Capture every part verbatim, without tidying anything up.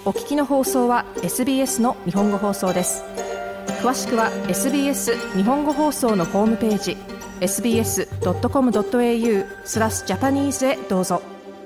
お聞きの放送は エスビーエス の日本語放送です。詳しくは エスビーエス 日本語放送のホームページ エスビーエスドットコムドットエーユー スラスジャパニーズへどうぞ。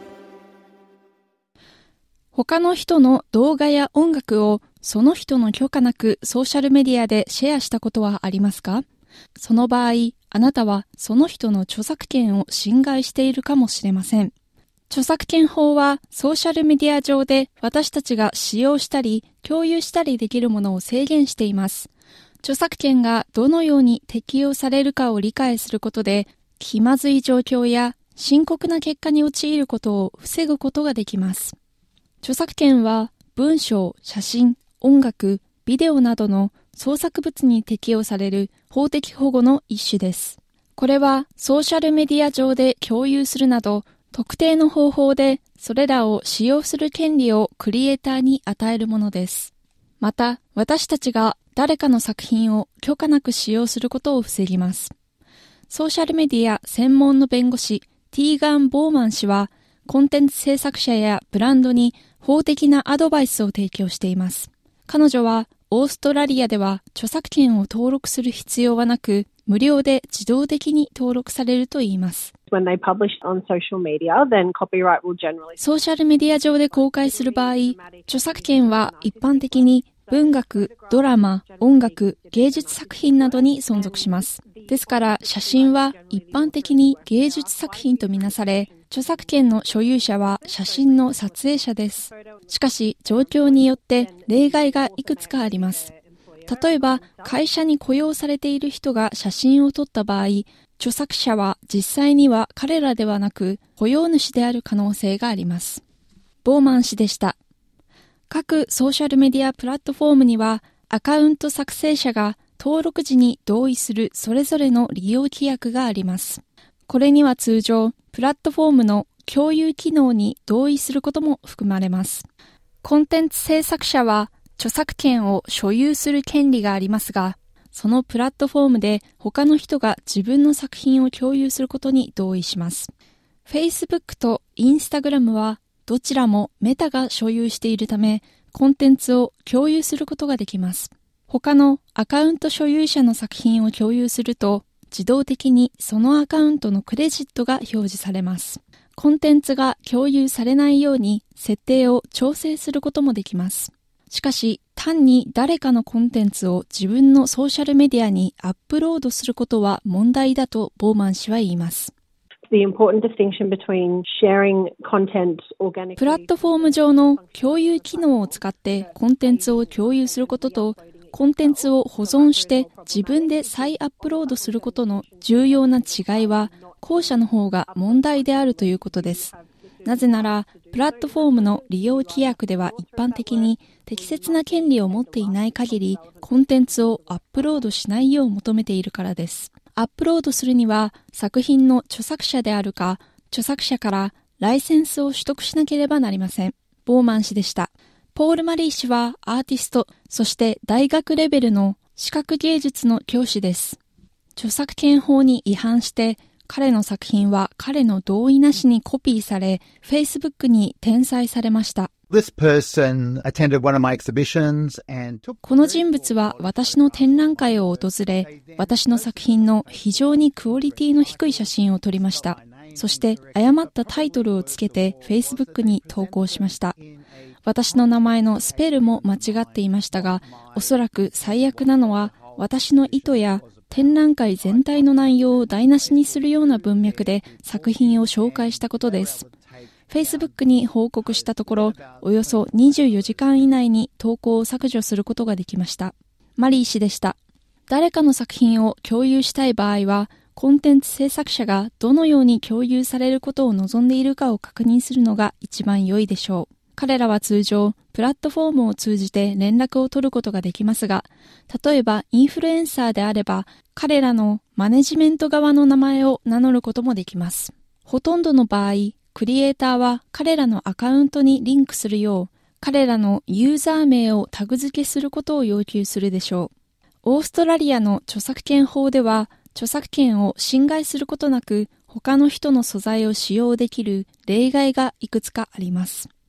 他の人の動画や音楽をその人の許可なくソーシャルメディアでシェアしたことはありますか？その場合、あなたはその人の著作権を侵害しているかもしれません。著作権法はソーシャルメディア上で私たちが使用したり共有したりできるものを制限しています。著作権がどのように適用されるかを理解することで、気まずい状況や深刻な結果に陥ることを防ぐことができます。著作権は文章、写真、音楽、ビデオなどの創作物に適用される法的保護の一種です。これはソーシャルメディア上で共有するなど、特定の方法でそれらを使用する権利をクリエイターに与えるものです。また、私たちが誰かの作品を許可なく使用することを防ぎます。ソーシャルメディア専門の弁護士ティーガン・ボーマン氏は、コンテンツ制作者やブランドに法的なアドバイスを提供しています。彼女はオーストラリアでは著作権を登録する必要はなく、無料で自動的に登録されるといいます。 When they publish on social media, then copyright will generally... ソーシャルメディア上で公開する場合、著作権は一般的に文学、ドラマ、音楽、芸術作品などに存続します。ですから写真は一般的に芸術作品とみなされ、著作権の所有者は写真の撮影者です。しかし状況によって例外がいくつかあります。例えば会社に雇用されている人が写真を撮った場合、著作者は実際には彼らではなく雇用主である可能性があります。ボーマン氏でした。各ソーシャルメディアプラットフォームにはアカウント作成者が登録時に同意するそれぞれの利用規約があります。これには通常プラットフォームの共有機能に同意することも含まれます。コンテンツ制作者は著作権を所有する権利がありますが、そのプラットフォームで他の人が自分の作品を共有することに同意します。Facebook と Instagram はどちらもメタが所有しているため、コンテンツを共有することができます。他のアカウント所有者の作品を共有すると、自動的にそのアカウントのクレジットが表示されます。コンテンツが共有されないように設定を調整することもできます。しかし、単に誰かのコンテンツを自分のソーシャルメディアにアップロードすることは問題だとボーマン氏は言います。 The important distinction between sharing content organically... プラットフォーム上の共有機能を使ってコンテンツを共有することと、コンテンツを保存して自分で再アップロードすることの重要な違いは、後者の方が問題であるということです。なぜなら、プラットフォームの利用規約では一般的に適切な権利を持っていない限り、コンテンツをアップロードしないよう求めているからです。アップロードするには、作品の著作者であるか、著作者からライセンスを取得しなければなりません。ボーマン氏でした。ポール・マリー氏はアーティスト、そして大学レベルの視覚芸術の教師です。著作権法に違反して、彼の作品は彼の同意なしにコピーされ、Facebook に転載されました。 This person attended one of my exhibitions and took... この人物は私の展覧会を訪れ、私の作品の非常にクオリティの低い写真を撮りました。そして誤ったタイトルをつけて Facebook に投稿しました。私の名前のスペルも間違っていましたが、おそらく最悪なのは私の意図や展覧会全体の内容を台無しにするような文脈で作品を紹介したことです。Facebook に報告したところ、およそにじゅうよじかん以内に投稿を削除することができました。マリー氏でした。誰かの作品を共有したい場合は、コンテンツ制作者がどのように共有されることを望んでいるかを確認するのが一番良いでしょう。彼らは通常、プラットフォームを通じて連絡を取ることができますが、例えばインフルエンサーであれば、彼らのマネジメント側の名前を名乗ることもできます。ほとんどの場合、クリエイターは彼らのアカウントにリンクするよう、彼らのユーザー名をタグ付けすることを要求するでしょう。オーストラリアの著作権法では、著作権を侵害することなく、他の人の素材を使用できる例外がいくつかあります。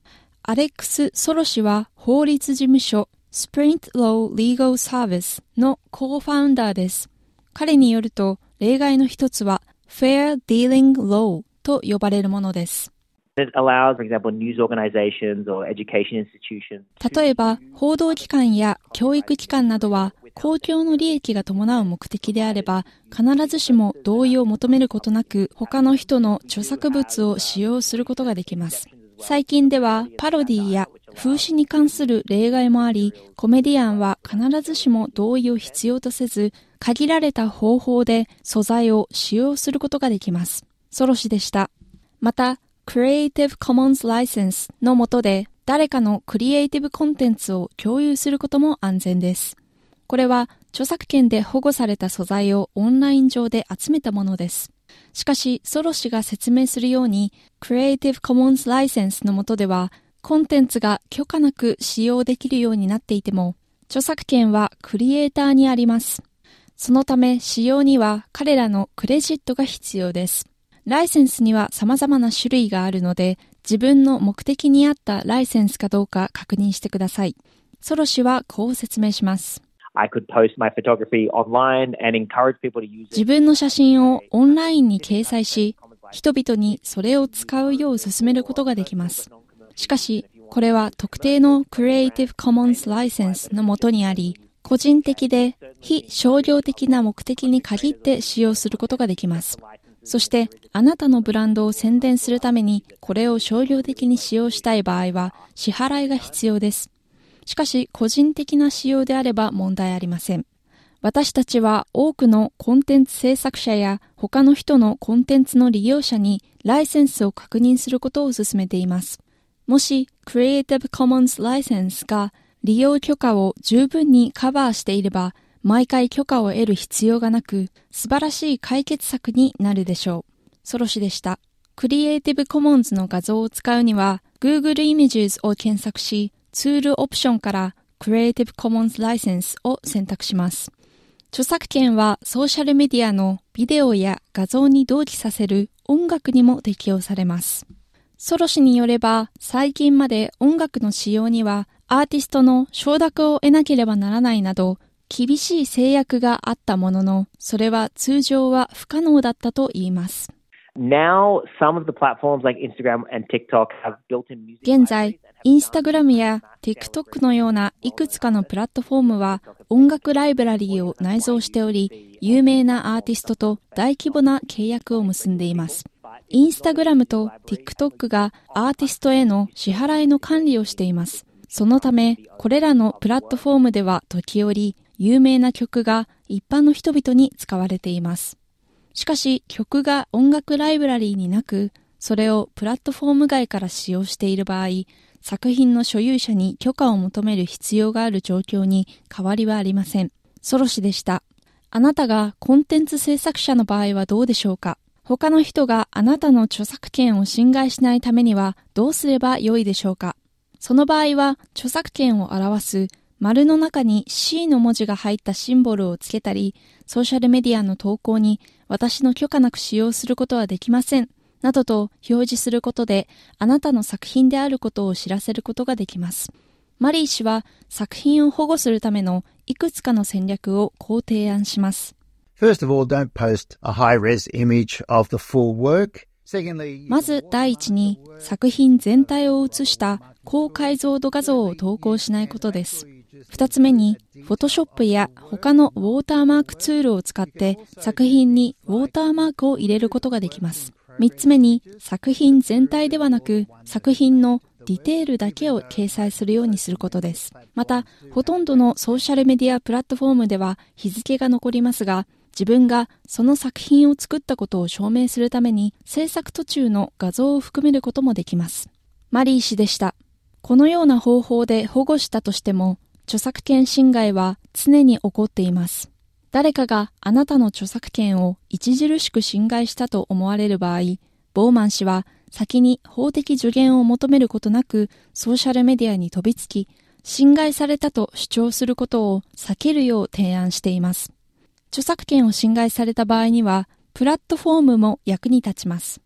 アレックス・ソロ氏は法律事務所 Sprint Law Legal Service のコーファウンダーです。彼によると、例外の一つは Fair Dealing Law と呼ばれるものです。 It allows, for example, news organizations or education institutions. 例えば、報道機関や教育機関などは、公共の利益が伴う目的であれば、必ずしも同意を求めることなく、他の人の著作物を使用することができます。最近では、パロディや風刺に関する例外もあり、コメディアンは必ずしも同意を必要とせず、限られた方法で素材を使用することができます。ソロ氏でした。また、Creative Commons License の下で誰かのクリエイティブコンテンツを共有することも安全です。これは著作権で保護された素材をオンライン上で集めたものです。しかし、ソロ氏が説明するように Creative Commons License の下ではコンテンツが許可なく使用できるようになっていても、著作権はクリエイターにあります。そのため使用には彼らのクレジットが必要です。ライセンスには様々な種類があるので、自分の目的に合ったライセンスかどうか確認してください。ソロ氏はこう説明します。 I could post my photography online and encourage people to use it. 自分の写真をオンラインに掲載し、人々にそれを使うよう勧めることができます。しかし、これは特定の Creative Commons License の下にあり、個人的で非商業的な目的に限って使用することができます。そして、あなたのブランドを宣伝するためにこれを商業的に使用したい場合は支払いが必要です。しかし、個人的な使用であれば問題ありません。私たちは多くのコンテンツ制作者や他の人のコンテンツの利用者にライセンスを確認することを勧めています。もし、Creative Commons License が利用許可を十分にカバーしていれば、毎回許可を得る必要がなく、素晴らしい解決策になるでしょう。ソロ氏でした。クリエイティブコモンズの画像を使うには、Google Images を検索し、ツールオプションから Creative Commons License を選択します。著作権はソーシャルメディアのビデオや画像に同期させる音楽にも適用されます。ソロ氏によれば、最近まで音楽の使用にはアーティストの承諾を得なければならないなど、厳しい制約があったものの、それは通常は不可能だったと言います。 Now, some of the platforms like Instagram and TikTok have built-in music. 現在、インスタグラムや TikTok のようないくつかのプラットフォームは音楽ライブラリーを内蔵しており、有名なアーティストと大規模な契約を結んでいます。インスタグラムと TikTok がアーティストへの支払いの管理をしています。そのため、これらのプラットフォームでは時折、有名な曲が一般の人々に使われています。しかし、曲が音楽ライブラリーになく、それをプラットフォーム外から使用している場合、作品の所有者に許可を求める必要がある状況に変わりはありません。ソロ氏でした。あなたがコンテンツ制作者の場合はどうでしょうか？他の人があなたの著作権を侵害しないためにはどうすればよいでしょうか？その場合は、著作権を表す丸の中に C の文字が入ったシンボルをつけたり、ソーシャルメディアの投稿に私の許可なく使用することはできません、などと表示することで、あなたの作品であることを知らせることができます。マリー氏は作品を保護するためのいくつかの戦略をこう提案します。 First of all, don't post a high-res image of the full work. まず第一に作品全体を写した高解像度画像を投稿しないことです。二つ目に、Photoshop や他のウォーターマークツールを使って作品にウォーターマークを入れることができます。三つ目に、作品全体ではなく作品のディテールだけを掲載するようにすることです。また、ほとんどのソーシャルメディアプラットフォームでは日付が残りますが、自分がその作品を作ったことを証明するために制作途中の画像を含めることもできます。マリー氏でした。このような方法で保護したとしても、著作権侵害は常に起こっています。誰かがあなたの著作権を著しく侵害したと思われる場合、ボーマン氏は先に法的助言を求めることなくソーシャルメディアに飛びつき、侵害されたと主張することを避けるよう提案しています。著作権を侵害された場合には、プラットフォームも役に立ちます。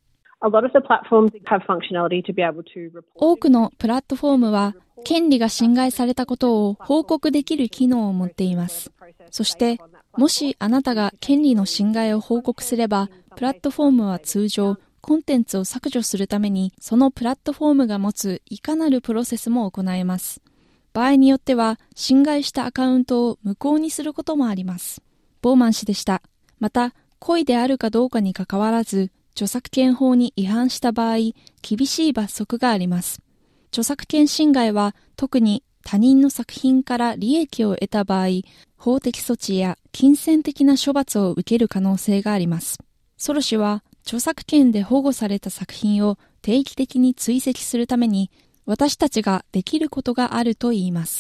A lot of the platforms have functionality to be able to report. 多くのプラットフォームは権利が侵害されたことを報告できる機能を持っています。そして、もしあなたが権利の侵害を報告すれば、プラットフォームは通常、コンテンツを削除するために、そのプラットフォームが持ついかなるプロセスも行えます。場合によっては、侵害したアカウントを無効にすることもあります。ボーマン氏でした。また、故意であるかどうかにかかわらず、著作権法に違反した場合、厳しい罰則があります。著作権侵害は、特に他人の作品から利益を得た場合、法的措置や金銭的な処罰を受ける可能性があります。ソロ氏は、著作権で保護された作品を定期的に追跡するために、私たちができることがあると言います。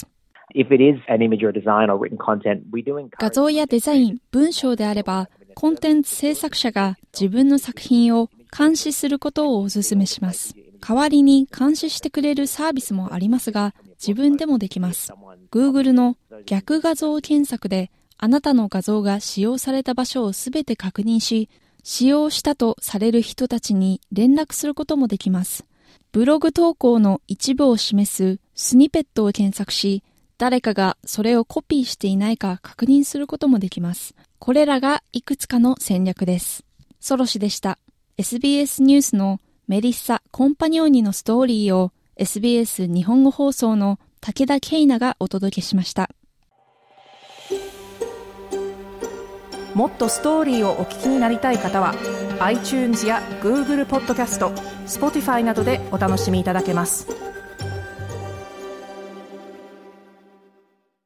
画像やデザイン、文章であれば、コンテンツ制作者が自分の作品を監視することをお勧めします。代わりに監視してくれるサービスもありますが、自分でもできます。Google の逆画像検索で、あなたの画像が使用された場所をすべて確認し、使用したとされる人たちに連絡することもできます。ブログ投稿の一部を示すスニペットを検索し、誰かがそれをコピーしていないか確認することもできます。これらがいくつかの戦略です。ソロ氏でした。エスビーエス ニュースのメリッサ・コンパニオーニのストーリーを エスビーエス 日本語放送の武田圭奈がお届けしました。 もっとストーリーをお聞きになりたい方は iTunes や Google ポッドキャスト、Spotify などでお楽しみいただけます。